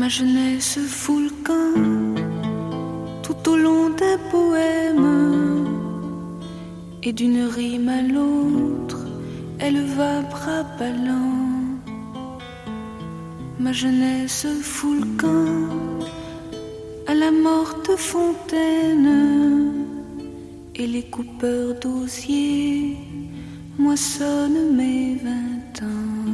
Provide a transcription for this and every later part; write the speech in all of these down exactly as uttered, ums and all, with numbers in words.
Ma jeunesse fout le camp tout au long d'un poème, et d'une rime à l'autre, elle va bras ballants. Ma jeunesse fout le camp à la morte fontaine, et les coupeurs d'osier moissonnent mes vingt ans.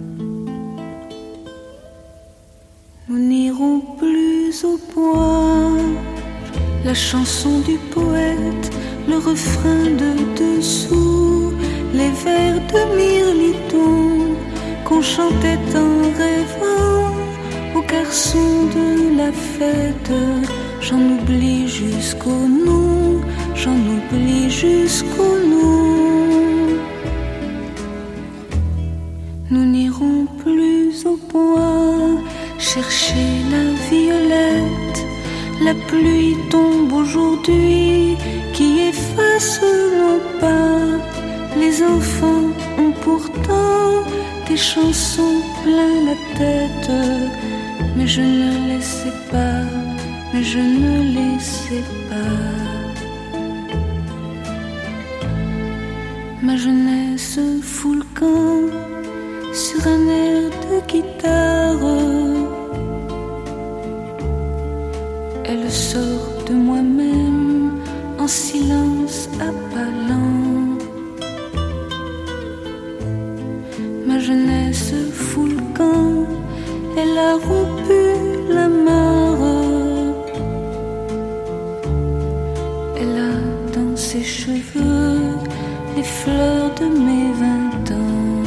Nous n'irons plus au bois, la chanson du poète, le refrain de dessous, les vers de Mirliton qu'on chantait en rêvant aux garçons de la fête. J'en oublie jusqu'au nom, j'en oublie jusqu'au nom. Nous n'irons plus au bois chercher la violette. La pluie tombe aujourd'hui qui efface nos pas. Les enfants ont pourtant des chansons plein la tête, mais je ne les sais pas, mais je ne les sais pas. Ma jeunesse fout le camp sur un air de guitare. Elle sort de moi-même en silence à pas lents. Ma jeunesse fout le camp, elle a rompu la mare. Elle a dans ses cheveux les fleurs de mes vingt ans.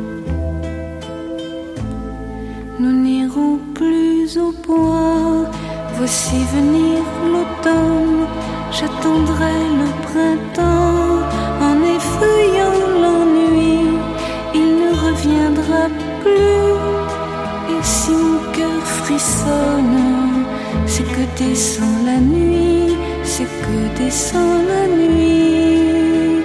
Nous n'irons plus au bois, voici venir l'automne, j'attendrai le printemps en effeuillant l'ennui. Il ne reviendra plus, et si mon cœur frissonne, c'est que descend la nuit, c'est que descend la nuit.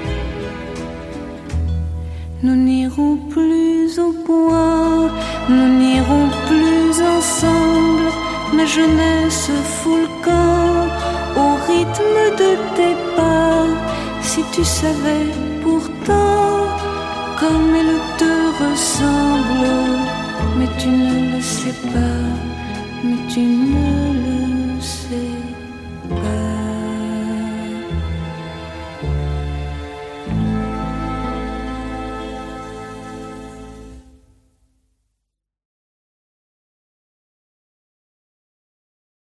Nous n'irons plus au bois, nous n'irons plus ensemble. Ma jeunesse fout le camp au rythme de tes pas. Si tu savais pourtant comme elle te ressemble, mais tu ne le sais pas, mais tu ne